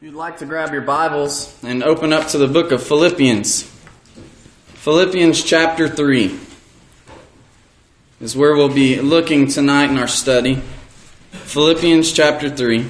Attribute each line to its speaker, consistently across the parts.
Speaker 1: If you'd like to grab your Bibles and open up to the book of Philippians. Philippians chapter 3 is where we'll be looking tonight in our study. Philippians chapter 3.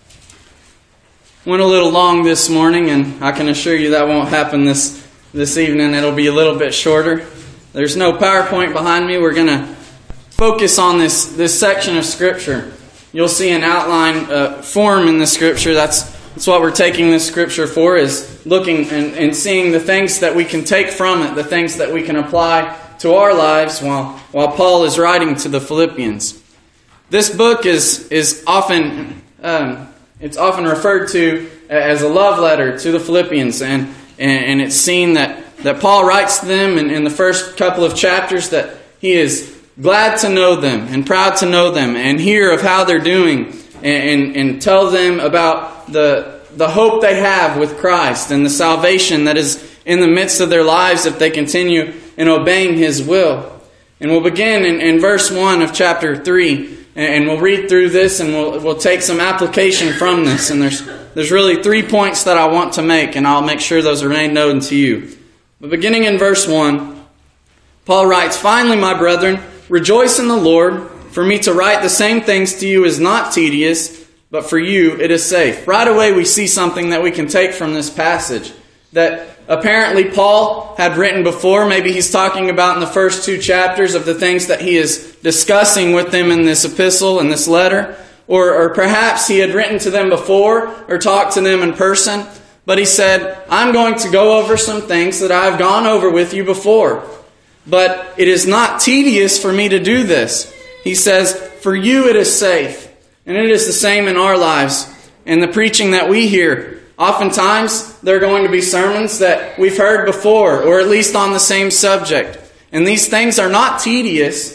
Speaker 1: Went a little long this morning, and I can assure you that won't happen this evening. It'll be a little bit shorter. There's no PowerPoint behind me. We're going to focus on this section of Scripture. You'll see an outline form in the Scripture. That's what we're taking this Scripture for, is looking and seeing the things that we can take from it, the things that we can apply to our lives while Paul is writing to the Philippians. This book is often it's often referred to as a love letter to the Philippians, and it's seen that Paul writes to them in the first couple of chapters that he is glad to know them and proud to know them and hear of how they're doing and tell them about the hope they have with Christ and the salvation that is in the midst of their lives if they continue in obeying His will. And we'll begin in verse 1 of chapter 3, and we'll read through this and we'll take some application from this. And there's really 3 points that I want to make, and I'll make sure those remain known to you. But beginning in verse 1, Paul writes, "Finally, my brethren, rejoice in the Lord. For me to write the same things to you is not tedious, but for you it is safe." Right away we see something that we can take from this passage that apparently Paul had written before. Maybe he's talking about in the first 2 chapters of the things that he is discussing with them in this epistle, in this letter. Or perhaps he had written to them before or talked to them in person. But he said, "I'm going to go over some things that I've gone over with you before. But it is not tedious for me to do this." He says, "For you it is safe." And it is the same in our lives. And the preaching that we hear, oftentimes there are going to be sermons that we've heard before, or at least on the same subject. And these things are not tedious.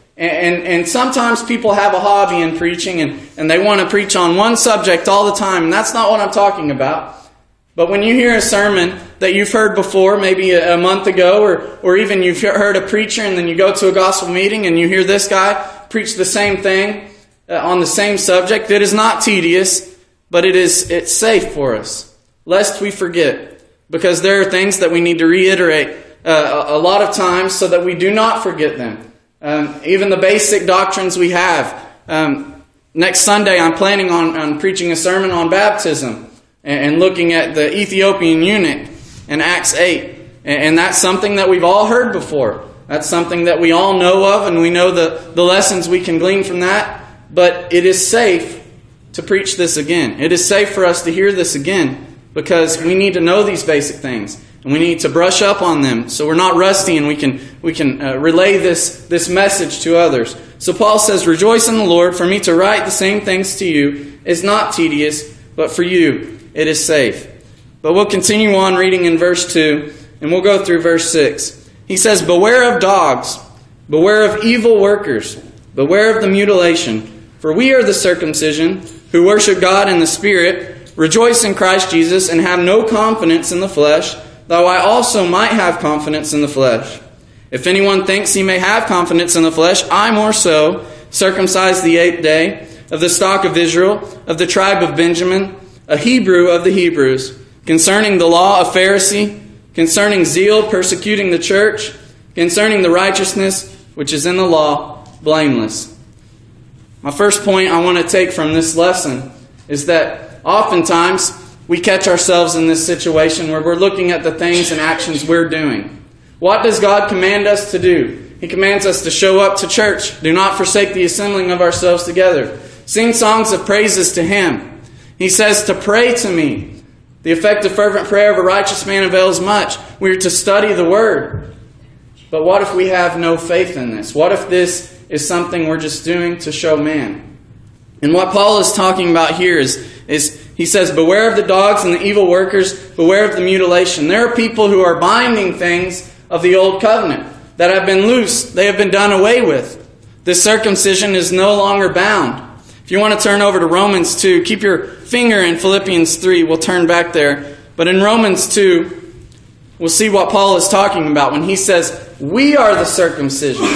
Speaker 1: And sometimes people have a hobby in preaching, and they want to preach on one subject all the time. And that's not what I'm talking about. But when you hear a sermon that you've heard before, maybe a month ago, or even you've heard a preacher, and then you go to a gospel meeting and you hear this guy preach the same thing on the same subject, it is not tedious, but it's safe for us, lest we forget. Because there are things that we need to reiterate a lot of times so that we do not forget them. Even the basic doctrines we have. Next Sunday I'm planning on preaching a sermon on baptism and looking at the Ethiopian eunuch in Acts 8. And that's something that we've all heard before. That's something that we all know of, and we know the lessons we can glean from that. But it is safe to preach this again. It is safe for us to hear this again, because we need to know these basic things, and we need to brush up on them so we're not rusty, and we can relay this message to others. So Paul says, "Rejoice in the Lord. For me to write the same things to you is not tedious, but for you it is safe." But we'll continue on reading in verse 2, and we'll go through verse 6. He says, "Beware of dogs, beware of evil workers, beware of the mutilation. For we are the circumcision, who worship God in the Spirit, rejoice in Christ Jesus, and have no confidence in the flesh, though I also might have confidence in the flesh. If anyone thinks he may have confidence in the flesh, I more so, circumcised the 8th day, of the stock of Israel, of the tribe of Benjamin, a Hebrew of the Hebrews, concerning the law a Pharisee, concerning zeal persecuting the church, concerning the righteousness which is in the law, blameless." My first point I want to take from this lesson is that oftentimes we catch ourselves in this situation where we're looking at the things and actions we're doing. What does God command us to do? He commands us to show up to church. Do not forsake the assembling of ourselves together. Sing songs of praises to Him. He says to pray to me. The effective fervent prayer of a righteous man avails much. We're to study the Word. But what if we have no faith in this? What if this is something we're just doing to show man? And what Paul is talking about here is he says, beware of the dogs and the evil workers, beware of the mutilation. There are people who are binding things of the old covenant that have been loosed. They have been done away with. This circumcision is no longer bound. If you want to turn over to Romans 2, keep your finger in Philippians 3. We'll turn back there. But in Romans 2, we'll see what Paul is talking about when he says, we are the circumcision.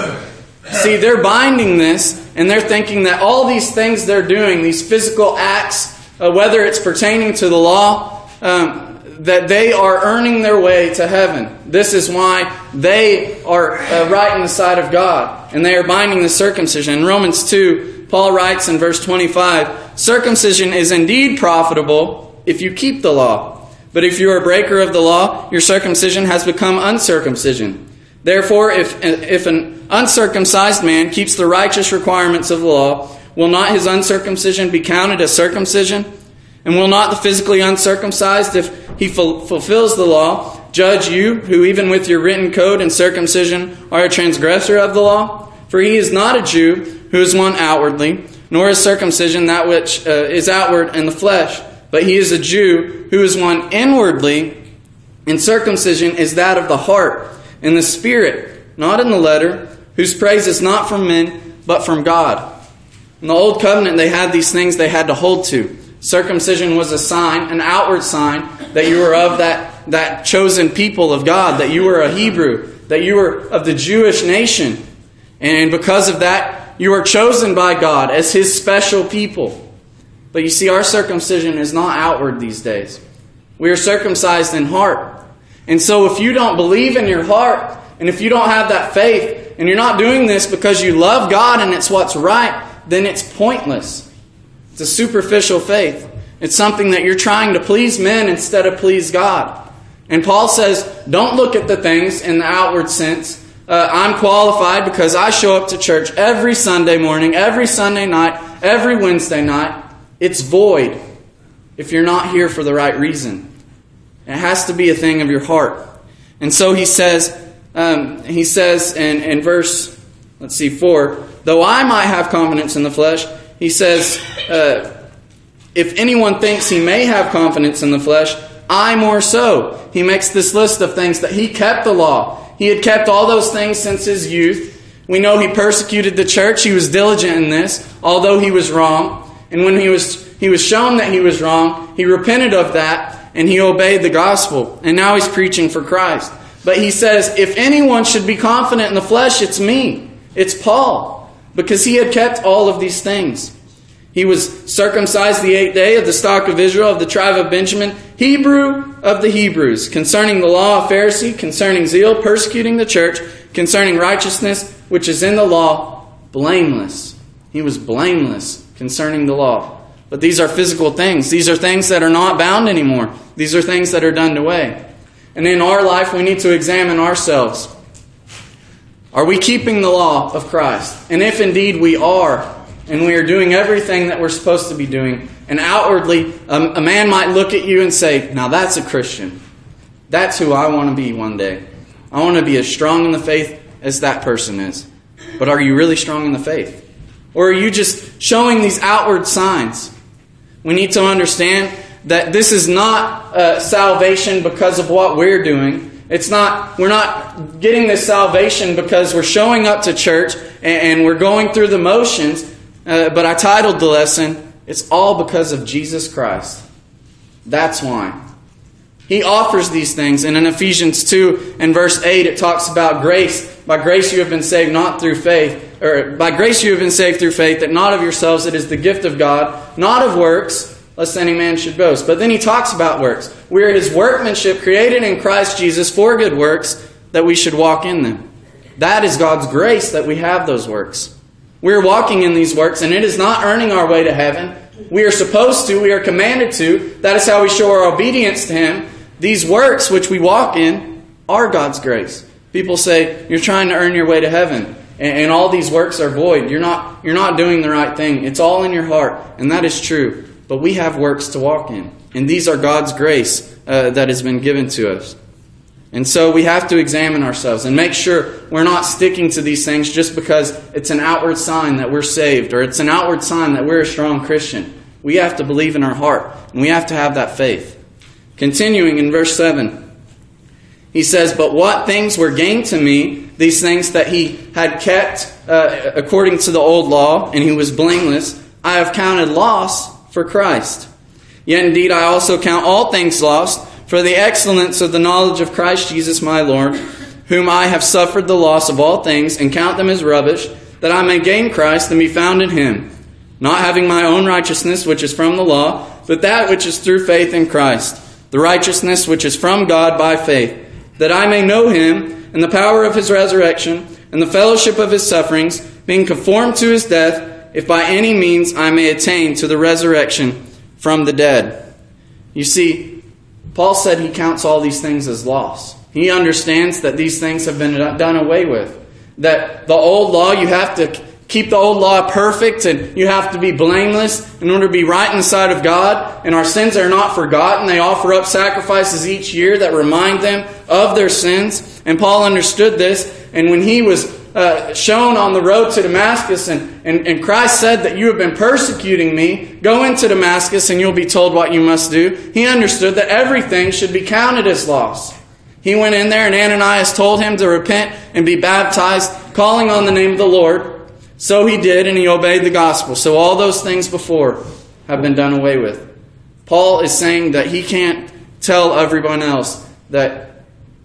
Speaker 1: See, they're binding this, and they're thinking that all these things they're doing, these physical acts whether it's pertaining to the law, that they are earning their way to heaven. This is why they are right in the sight of God, and they are binding the circumcision. In Romans 2, Paul writes in verse 25, "Circumcision is indeed profitable if you keep the law. But if you are a breaker of the law, your circumcision has become uncircumcision. Therefore, if an uncircumcised man keeps the righteous requirements of the law, will not his uncircumcision be counted as circumcision? And will not the physically uncircumcised, if he fulfills the law, judge you, who even with your written code and circumcision are a transgressor of the law? For he is not a Jew who is one outwardly, nor is circumcision that which is outward in the flesh, but he is a Jew who is one inwardly, and circumcision is that of the heart, in the spirit, not in the letter, whose praise is not from men, but from God." In the Old Covenant, they had these things they had to hold to. Circumcision was a sign, an outward sign, that you were of that chosen people of God, that you were a Hebrew, that you were of the Jewish nation. And because of that, you are chosen by God as His special people. But you see, our circumcision is not outward these days. We are circumcised in heart. And so if you don't believe in your heart, and if you don't have that faith, and you're not doing this because you love God and it's what's right, then it's pointless. It's a superficial faith. It's something that you're trying to please men instead of please God. And Paul says, don't look at the things in the outward sense. I'm qualified because I show up to church every Sunday morning, every Sunday night, every Wednesday night. It's void if you're not here for the right reason. It has to be a thing of your heart. And so he says in verse, 4, though I might have confidence in the flesh, he says, if anyone thinks he may have confidence in the flesh, I more so. He makes this list of things that he kept the law. He had kept all those things since his youth. We know he persecuted the church. He was diligent in this, although he was wrong. And when he was shown that he was wrong, he repented of that, and he obeyed the gospel. And now he's preaching for Christ. But he says, if anyone should be confident in the flesh, it's me. It's Paul. Because he had kept all of these things. He was circumcised the 8th day, of the stock of Israel, of the tribe of Benjamin, Hebrew of the Hebrews, concerning the law, a Pharisee, concerning zeal, persecuting the church, concerning righteousness, which is in the law, blameless. He was blameless concerning the law. But these are physical things. These are things that are not bound anymore. These are things that are done away. And in our life, we need to examine ourselves. Are we keeping the law of Christ? And if indeed we are, and we are doing everything that we're supposed to be doing, and outwardly, a man might look at you and say, now that's a Christian. That's who I want to be one day. I want to be as strong in the faith as that person is. But are you really strong in the faith? Or are you just showing these outward signs? We need to understand that this is not salvation because of what we're doing. We're not getting this salvation because we're showing up to church and we're going through the motions. But I titled the lesson, it's all because of Jesus Christ. That's why. He offers these things. And in Ephesians 2 and verse 8, it talks about grace. By grace you have been saved not through faith. Or by grace you have been saved through faith, that not of yourselves, it is the gift of God, not of works, lest any man should boast. But then he talks about works. We are His workmanship, created in Christ Jesus for good works, that we should walk in them. That is God's grace that we have those works. We are walking in these works, and it is not earning our way to heaven. We are supposed to, we are commanded to. That is how we show our obedience to Him. These works which we walk in are God's grace. People say, you're trying to earn your way to heaven, and all these works are void. You're not doing the right thing. It's all in your heart, and that is true. But we have works to walk in, and these are God's grace that has been given to us. And so we have to examine ourselves and make sure we're not sticking to these things just because it's an outward sign that we're saved, or it's an outward sign that we're a strong Christian. We have to believe in our heart, and we have to have that faith. Continuing in verse 7, he says, but what things were gained to me, these things that he had kept according to the old law, and he was blameless, I have counted loss for Christ. Yet indeed I also count all things lost for the excellence of the knowledge of Christ Jesus my Lord, whom I have suffered the loss of all things, and count them as rubbish, that I may gain Christ and be found in Him, not having my own righteousness, which is from the law, but that which is through faith in Christ, the righteousness which is from God by faith, that I may know him and the power of his resurrection and the fellowship of his sufferings, being conformed to his death, if by any means I may attain to the resurrection from the dead. You see, Paul said he counts all these things as loss. He understands that these things have been done away with. That the old law, you have to keep the old law perfect and you have to be blameless in order to be right in the sight of God. And our sins are not forgotten. They offer up sacrifices each year that remind them of their sins. And Paul understood this. And when he was shown on the road to Damascus and Christ said that you have been persecuting me, go into Damascus and you'll be told what you must do, he understood that everything should be counted as loss. He went in there and Ananias told him to repent and be baptized, calling on the name of the Lord. So he did, and he obeyed the gospel. So all those things before have been done away with. Paul is saying that he can't tell everyone else that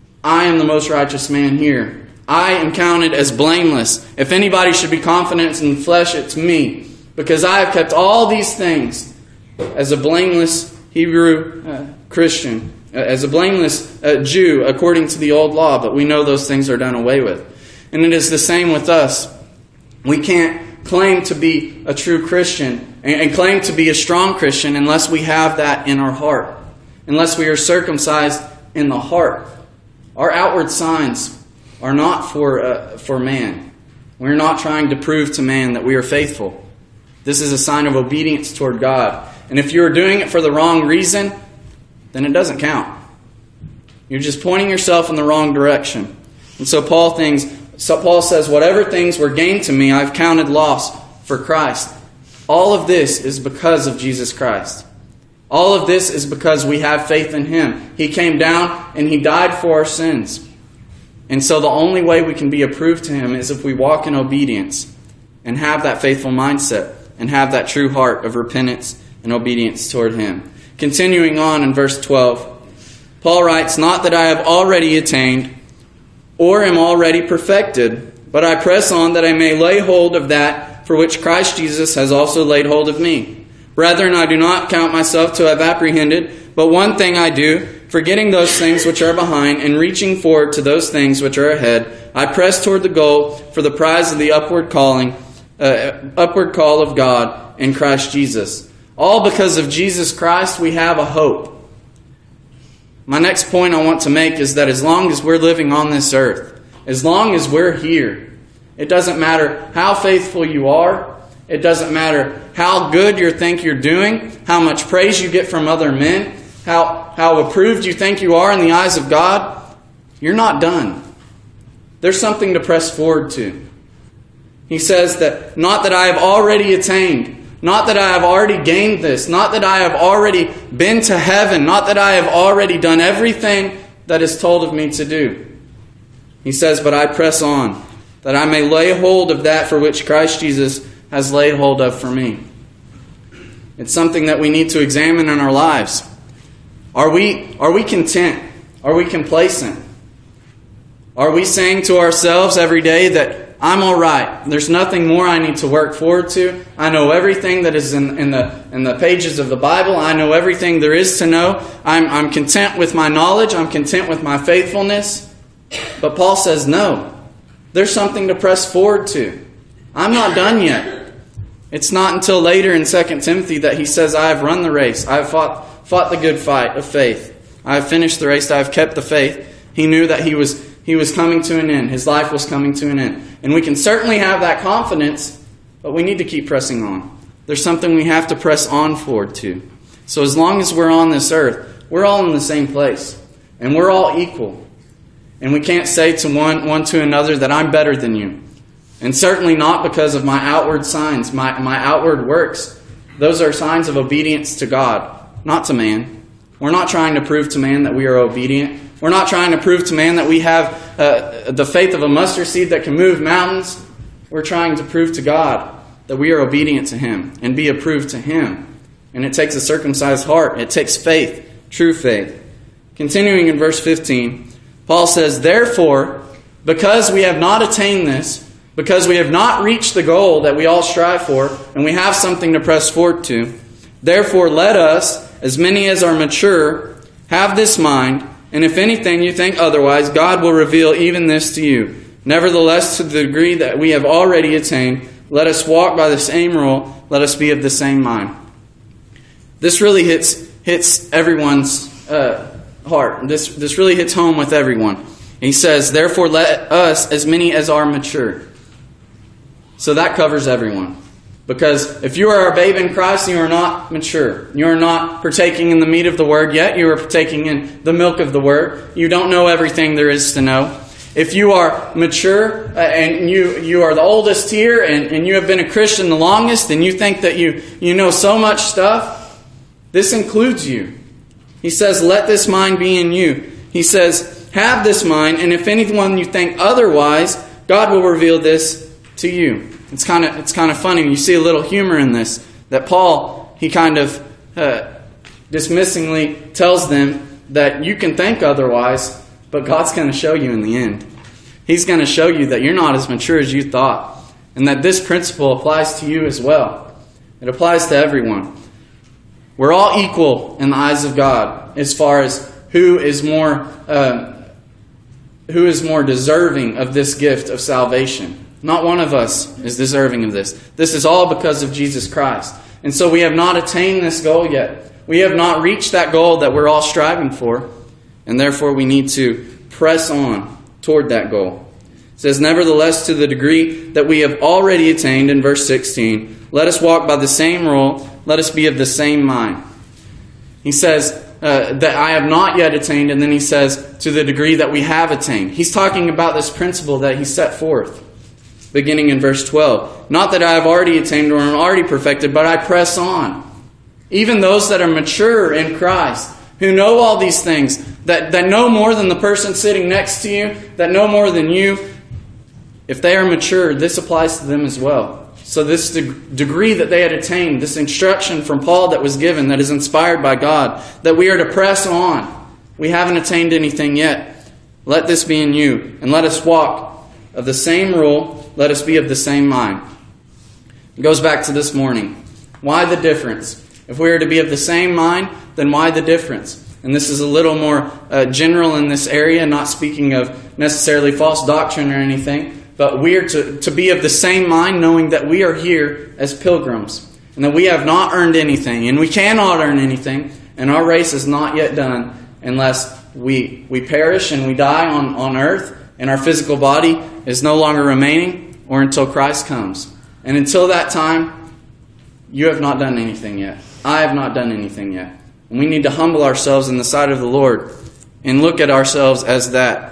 Speaker 1: I am the most righteous man here. I am counted as blameless. If anybody should be confident in the flesh, it's me. Because I have kept all these things as a blameless Hebrew Christian. As a blameless Jew according to the old law, but we know those things are done away with. And it is the same with us. We can't claim to be a true Christian and claim to be a strong Christian unless we have that in our heart. Unless we are circumcised in the heart. Our outward signs are not for man. We're not trying to prove to man that we are faithful. This is a sign of obedience toward God. And if you're doing it for the wrong reason, then it doesn't count. You're just pointing yourself in the wrong direction. And so Paul says, whatever things were gained to me, I've counted loss for Christ. All of this is because of Jesus Christ. All of this is because we have faith in him. He came down and he died for our sins. And so the only way we can be approved to him is if we walk in obedience and have that faithful mindset and have that true heart of repentance and obedience toward him. Continuing on in verse 12, Paul writes, not that I have already attained or am already perfected, but I press on that I may lay hold of that for which Christ Jesus has also laid hold of me. Brethren, I do not count myself to have apprehended, but one thing I do, forgetting those things which are behind and reaching forward to those things which are ahead, I press toward the goal for the prize of the upward call of God in Christ Jesus. All because of Jesus Christ, we have a hope. My next point I want to make is that as long as we're living on this earth, as long as we're here, it doesn't matter how faithful you are. It doesn't matter how good you think you're doing, how much praise you get from other men, how approved you think you are in the eyes of God. You're not done. There's something to press forward to. He says that, not that I have already attained, not that I have already gained this, not that I have already been to heaven, not that I have already done everything that is told of me to do. He says, but I press on, that I may lay hold of that for which Christ Jesus has laid hold of for me. It's something that we need to examine in our lives. Are we content? Are we complacent? Are we saying to ourselves every day that I'm all right, there's nothing more I need to work forward to. I know everything that is in the pages of the Bible. I know everything there is to know. I'm content with my knowledge. I'm content with my faithfulness. But Paul says, no, there's something to press forward to. I'm not done yet. It's not until later in 2 Timothy that he says, I have run the race. I have fought the good fight of faith. I have finished the race. I have kept the faith. He knew that he was coming to an end. His life was coming to an end. And we can certainly have that confidence, but we need to keep pressing on. There's something we have to press on forward to. So as long as we're on this earth, we're all in the same place. And we're all equal. And we can't say to one to another that I'm better than you. And certainly not because of my outward signs, my outward works. Those are signs of obedience to God, not to man. We're not trying to prove to man that we are obedient. We're not trying to prove to man that we have the faith of a mustard seed that can move mountains. We're trying to prove to God that we are obedient to him and be approved to him. And it takes a circumcised heart. It takes faith, true faith. Continuing in verse 15, Paul says, therefore, because we have not attained this, because we have not reached the goal that we all strive for, and we have something to press forward to,
Speaker 2: Therefore let us, as many as are mature, have this mind, and if anything you think otherwise, God will reveal even this to you. Nevertheless, to the degree that we have already attained, let us walk by the same rule, let us be of the same mind. This really hits everyone's heart. This really hits home with everyone. He says, therefore let us, as many as are mature. So that covers everyone. Because if you are a babe in Christ, you are not mature. You are not partaking in the meat of the Word yet. You are partaking in the milk of the Word. You don't know everything there is to know. If you are mature and you are the oldest here and you have been a Christian the longest and you think that you know so much stuff, this includes you. He says, let this mind be in you. He says, have this mind, and if anyone you think otherwise, God will reveal this to you. It's kind of funny. You see a little humor in this, that Paul, he kind of dismissingly tells them that you can think otherwise, but God's going to show you in the end. He's going to show you that you're not as mature as you thought, and that this principle applies to you as well. It applies to everyone. We're all equal in the eyes of God as far as who is more deserving of this gift of salvation. Not one of us is deserving of this. This is all because of Jesus Christ. And so we have not attained this goal yet. We have not reached that goal that we're all striving for. And therefore we need to press on toward that goal. It says, nevertheless, to the degree that we have already attained, in verse 16, let us walk by the same rule, let us be of the same mind. He says that I have not yet attained, and then he says, to the degree that we have attained. He's talking about this principle that he set forth, beginning in verse 12. Not that I have already attained or am already perfected, but I press on. Even those that are mature in Christ, who know all these things, that know more than the person sitting next to you, that know more than you, if they are mature, this applies to them as well. So this degree that they had attained, this instruction from Paul that was given, that is inspired by God, that we are to press on. We haven't attained anything yet. Let this be in you, and let us walk of the same rule, let us be of the same mind. It goes back to this morning. Why the difference? If we are to be of the same mind, then why the difference? And this is a little more general in this area, not speaking of necessarily false doctrine or anything, but we are to be of the same mind, knowing that we are here as pilgrims, and that we have not earned anything, and we cannot earn anything, and our race is not yet done unless we perish and we die on earth, and our physical body is no longer remaining, or until Christ comes. And until that time, you have not done anything yet. I have not done anything yet. And we need to humble ourselves in the sight of the Lord and look at ourselves as that.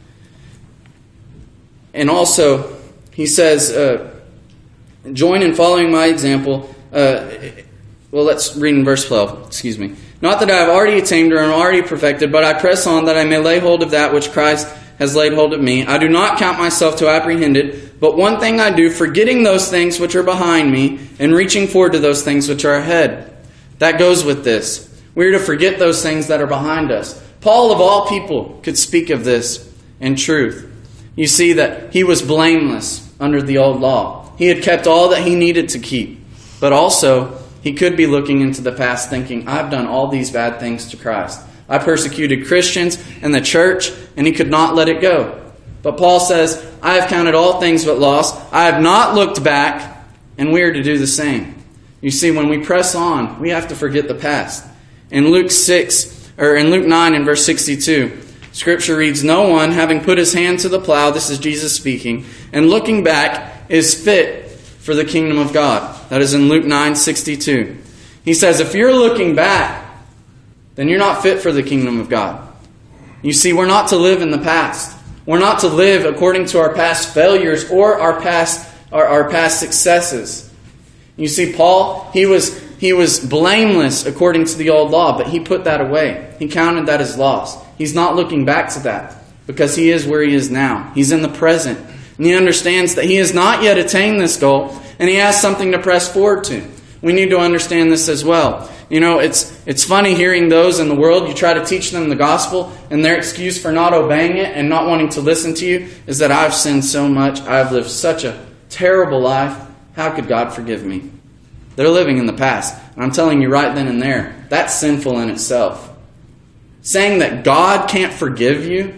Speaker 2: And also, he says, join in following my example. Let's read in verse 12. Excuse me. Not that I have already attained or am already perfected, but I press on that I may lay hold of that which Christ has laid hold of me. I do not count myself to have apprehended, but one thing I do, forgetting those things which are behind me and reaching forward to those things which are ahead. That goes with this. We are to forget those things that are behind us. Paul, of all people, could speak of this in truth. You see that he was blameless under the old law. He had kept all that he needed to keep. But also, he could be looking into the past thinking, I've done all these bad things to Christ. I persecuted Christians and the church, and he could not let it go. But Paul says, I have counted all things but loss. I have not looked back, and we are to do the same. You see, when we press on, we have to forget the past. In Luke 9 in verse 62, Scripture reads, no one, having put his hand to the plow, this is Jesus speaking, and looking back, is fit for the kingdom of God. That is in Luke 9:62. He says, if you're looking back, then you're not fit for the kingdom of God. You see, we're not to live in the past. We're not to live according to our past failures or our past successes. You see, Paul, he was blameless according to the old law, but he put that away. He counted that as loss. He's not looking back to that because he is where he is now. He's in the present. And he understands that he has not yet attained this goal, and he has something to press forward to. We need to understand this as well. You know, it's funny hearing those in the world, you try to teach them the gospel, and their excuse for not obeying it and not wanting to listen to you is that I've sinned so much, I've lived such a terrible life, how could God forgive me? They're living in the past. And I'm telling you right then and there, that's sinful in itself. Saying that God can't forgive you.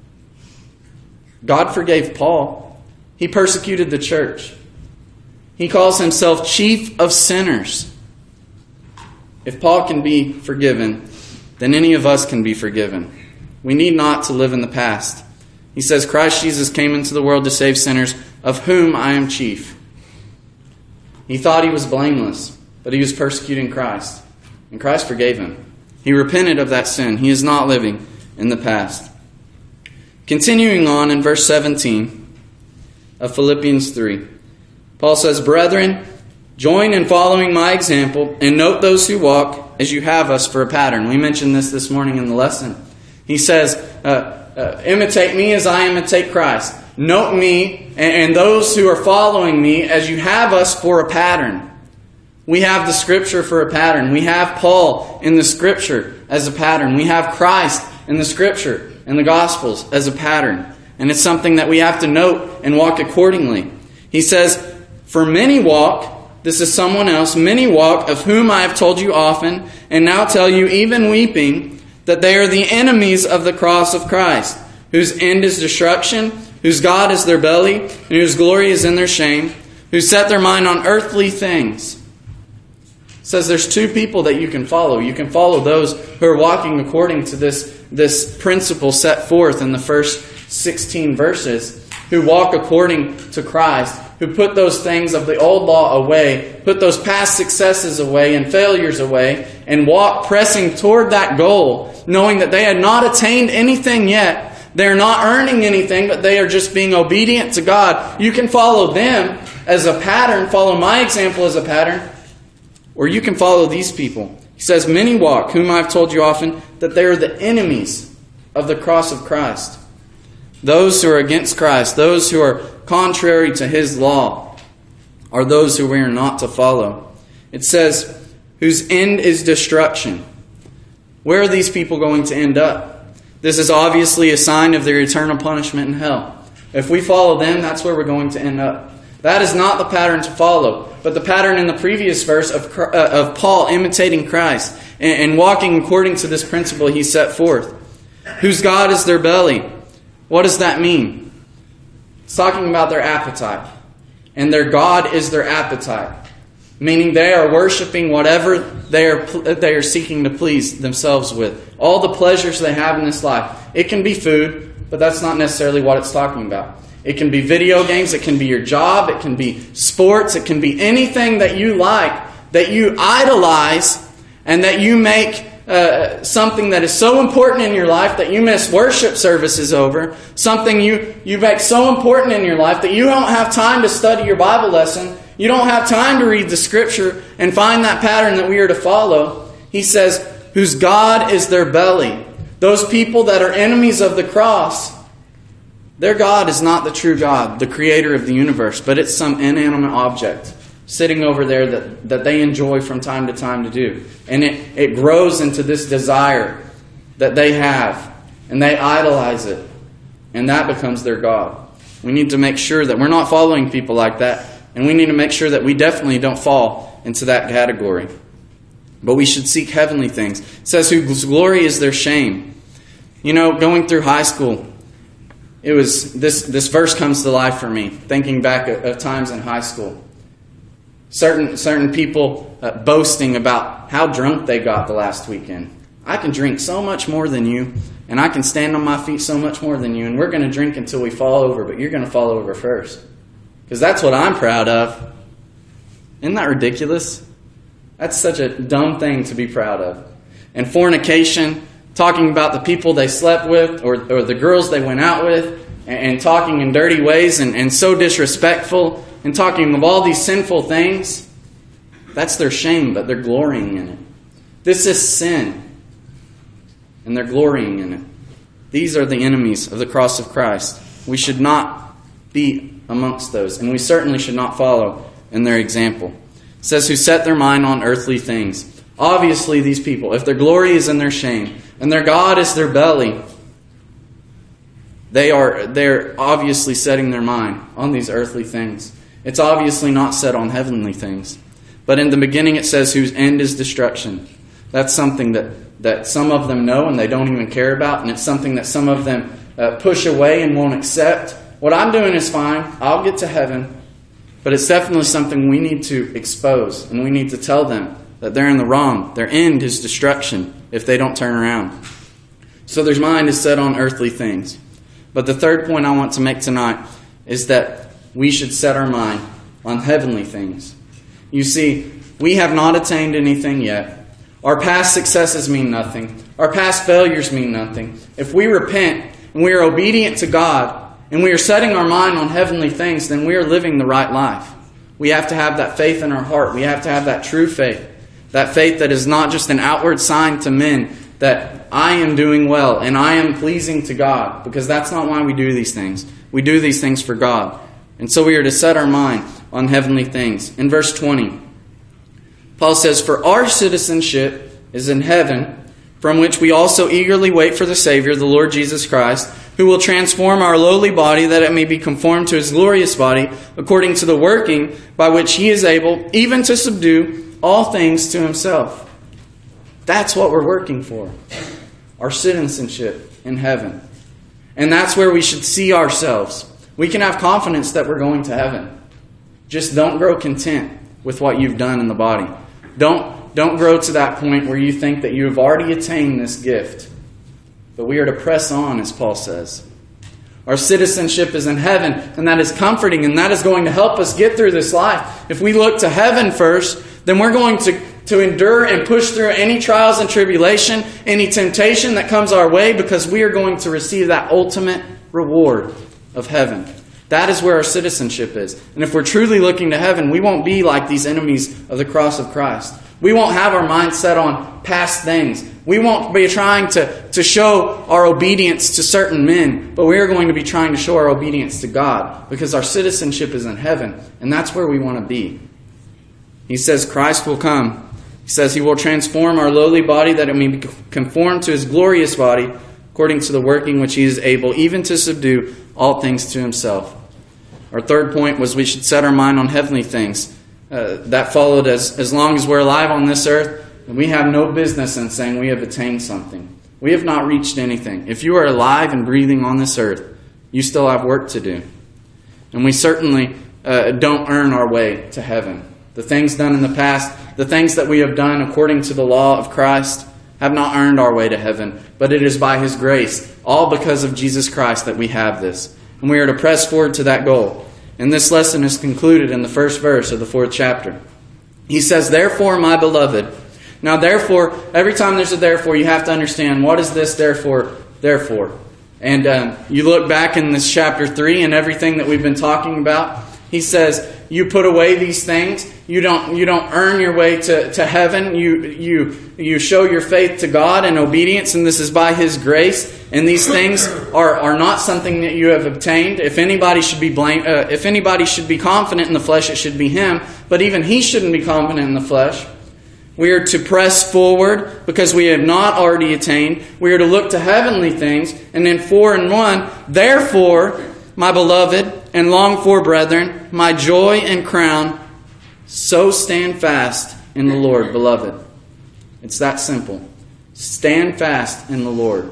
Speaker 2: God forgave Paul. He persecuted the church. He calls himself chief of sinners. If Paul can be forgiven, then any of us can be forgiven. We need not to live in the past. He says, Christ Jesus came into the world to save sinners, of whom I am chief. He thought he was blameless, but he was persecuting Christ. And Christ forgave him. He repented of that sin. He is not living in the past. Continuing on in verse 17 of Philippians 3, Paul says, Brethren, join in following my example, and note those who walk as you have us for a pattern. We mentioned this morning in the lesson. He says, imitate me as I imitate Christ. Note me and those who are following me as you have us for a pattern. We have the Scripture for a pattern. We have Paul in the Scripture as a pattern. We have Christ in the Scripture and the Gospels as a pattern. And it's something that we have to note and walk accordingly. He says, For many walk, this is someone else, many walk, of whom I have told you often, and now tell you even weeping, that they are the enemies of the cross of Christ, whose end is destruction, whose God is their belly, and whose glory is in their shame, who set their mind on earthly things. It says there's two people that you can follow. You can follow those who are walking according to this principle set forth in the first 16 verses, who walk according to Christ, who put those things of the old law away, put those past successes away and failures away, and walk pressing toward that goal, knowing that they had not attained anything yet. They're not earning anything, but they are just being obedient to God. You can follow them as a pattern, follow my example as a pattern, or you can follow these people. He says, Many walk, whom I've told you often, that they are the enemies of the cross of Christ. Those who are against Christ, those who are contrary to His law, are those who we are not to follow. It says, whose end is destruction. Where are these people going to end up? This is obviously a sign of their eternal punishment in hell. If we follow them, that's where we're going to end up. That is not the pattern to follow, but the pattern in the previous verse of Paul imitating Christ and walking according to this principle he set forth. Whose God is their belly. What does that mean? It's talking about their appetite. And their God is their appetite. Meaning they are worshiping whatever they are seeking to please themselves with. All the pleasures they have in this life. It can be food, but that's not necessarily what it's talking about. It can be video games, it can be your job, it can be sports, it can be anything that you like, that you idolize, and that you make something that is so important in your life that you miss worship services over, something you make so important in your life that you don't have time to study your Bible lesson, you don't have time to read the Scripture and find that pattern that we are to follow. He says, whose God is their belly. Those people that are enemies of the cross, their God is not the true God, the creator of the universe, but it's some inanimate object sitting over there that they enjoy from time to time to do. And it grows into this desire that they have, and they idolize it, and that becomes their God. We need to make sure that we're not following people like that, and we need to make sure that we definitely don't fall into that category. But we should seek heavenly things. It says, whose glory is their shame. You know, going through high school, it was this verse comes to life for me, thinking back of times in high school. Certain people boasting about how drunk they got the last weekend. I can drink so much more than you, and I can stand on my feet so much more than you, and we're going to drink until we fall over, but you're going to fall over first. Because that's what I'm proud of. Isn't that ridiculous? That's such a dumb thing to be proud of. And fornication, talking about the people they slept with or the girls they went out with, and talking in dirty ways and so disrespectful, and talking of all these sinful things, that's their shame, but they're glorying in it. This is sin, and they're glorying in it. These are the enemies of the cross of Christ. We should not be amongst those, and we certainly should not follow in their example. It says, who set their mind on earthly things. Obviously, these people, if their glory is in their shame, and their God is their belly, they're obviously setting their mind on these earthly things. It's obviously not set on heavenly things. But in the beginning it says, whose end is destruction. That's something that some of them know and they don't even care about, and it's something that some of them push away and won't accept. What I'm doing is fine. I'll get to heaven. But it's definitely something we need to expose, and we need to tell them that they're in the wrong. Their end is destruction if they don't turn around. So their mind is set on earthly things. But the third point I want to make tonight is that we should set our mind on heavenly things. You see, we have not attained anything yet. Our past successes mean nothing. Our past failures mean nothing. If we repent and we are obedient to God and we are setting our mind on heavenly things, then we are living the right life. We have to have that faith in our heart. We have to have that true faith. That faith that is not just an outward sign to men that I am doing well and I am pleasing to God, because that's not why we do these things. We do these things for God. And so we are to set our mind on heavenly things. In verse 20, Paul says, "For our citizenship is in heaven, from which we also eagerly wait for the Savior, the Lord Jesus Christ, who will transform our lowly body that it may be conformed to His glorious body, according to the working by which He is able even to subdue all things to Himself." That's what we're working for. Our citizenship in heaven. And that's where we should see ourselves. We can have confidence that we're going to heaven. Just don't grow content with what you've done in the body. Don't grow to that point where you think that you have already attained this gift. But we are to press on, as Paul says. Our citizenship is in heaven, and that is comforting, and that is going to help us get through this life. If we look to heaven first, then we're going to endure and push through any trials and tribulation, any temptation that comes our way, because we are going to receive that ultimate reward of heaven. That is where our citizenship is. And if we're truly looking to heaven, we won't be like these enemies of the cross of Christ. We won't have our mind set on past things. We won't be trying to show our obedience to certain men, but we are going to be trying to show our obedience to God, because our citizenship is in heaven, and that's where we want to be. He says Christ will come. He says He will transform our lowly body that it may be conformed to His glorious body, according to the working which He is able even to subdue all things to Himself. Our third point was we should set our mind on heavenly things. That followed as long as we're alive on this earth, we have no business in saying we have attained something. We have not reached anything. If you are alive and breathing on this earth, you still have work to do. And we certainly don't earn our way to heaven. The things done in the past, the things that we have done according to the law of Christ, have not earned our way to heaven. But it is by His grace, all because of Jesus Christ, that we have this. And we are to press forward to that goal. And this lesson is concluded in the first verse of the 4th chapter. He says, "Therefore, my beloved." Now, therefore, every time there's a therefore, you have to understand, what is this therefore? And you look back in this chapter 3 and everything that we've been talking about. He says, you put away these things. You don't earn your way to heaven. You show your faith to God in obedience, and this is by His grace. And these things are not something that you have obtained. If anybody should be if anybody should be confident in the flesh, it should be him. But even he shouldn't be confident in the flesh. We are to press forward because we have not already attained. We are to look to heavenly things. And then 4 and 1, "Therefore, my beloved and longed for brethren, my joy and crown, so stand fast in the Lord, beloved." It's that simple. Stand fast in the Lord.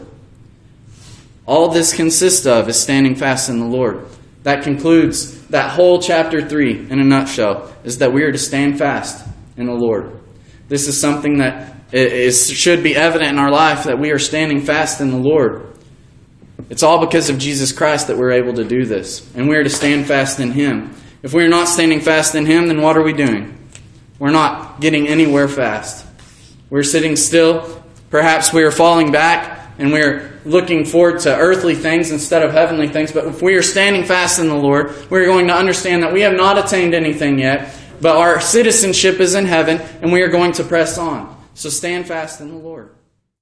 Speaker 2: All this consists of is standing fast in the Lord. That concludes that whole chapter 3 in a nutshell, is that we are to stand fast in the Lord. This is something that should be evident in our life, that we are standing fast in the Lord. It's all because of Jesus Christ that we're able to do this. And we are to stand fast in Him. If we are not standing fast in Him, then what are we doing? We're not getting anywhere fast. We're sitting still. Perhaps we are falling back and we're looking forward to earthly things instead of heavenly things. But if we are standing fast in the Lord, we're going to understand that we have not attained anything yet, but our citizenship is in heaven, and we are going to press on. So stand fast in the Lord.